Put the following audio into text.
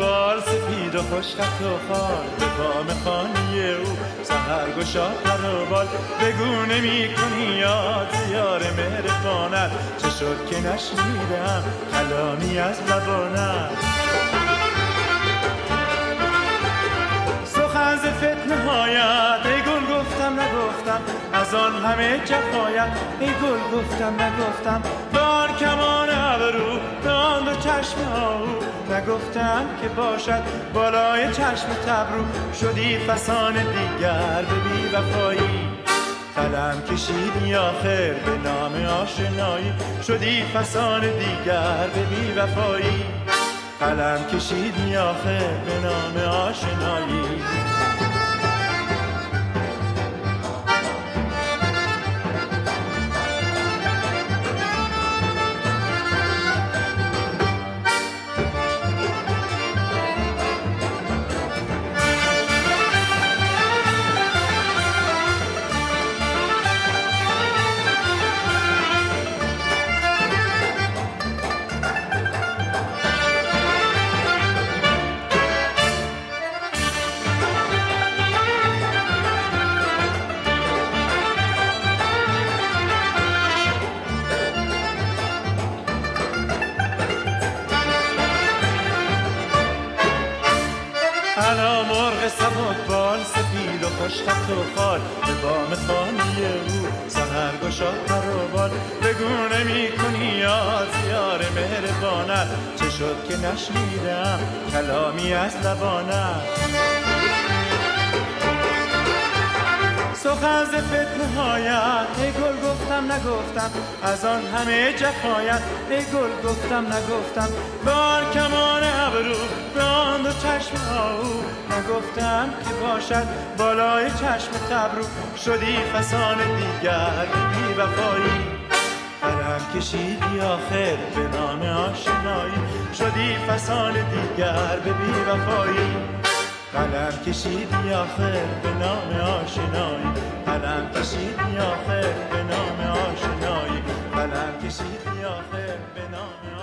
بال سپید و خوش خط و خال به بام خانه او سحرگشا پر و بال بگو نمی کنی یاد یار مهربانت چه شد که نشنیدم کلامی از لبانت سخن ز فتنه هایت ای گل گفتم نگفتم از آن همه جفایت ای گل گفتم نگفتم بار کمان ابرو به آن دو چشم آهو نگفتم که باشد بالای چشم تبرو شدی فسان دیگر به بی وفایی قلم کشیدی آخر به نام آشنایی شدی فسان دیگر به بی وفایی قلم کشیدی آخر به نام آشنایی انا مرغ سبک بال سپید و خوش خط و خال به بام خانه او سحرگشا پر و بال بگو نمی کنی یاد یار مهربانت چه شد که نشنیدم کلامی از لبانت سخن ز فتنه هایت ای گل گفتم نگفتم از آن همه جفایت ای گل گفتم نگفتم بار کمان ابرو به آن دو چشم آهو نگفتم که باشد بالای چشم تبرو شدی فسان دیگر بی وفایی قلم کشیدی آخر به نام آشنایی شدی فسان دیگر به بی وفایی قلم کشیدی آخر به نام آشنایی قلم کشیدی آخر به نام آشنایی قلم کشیدی آخر به نام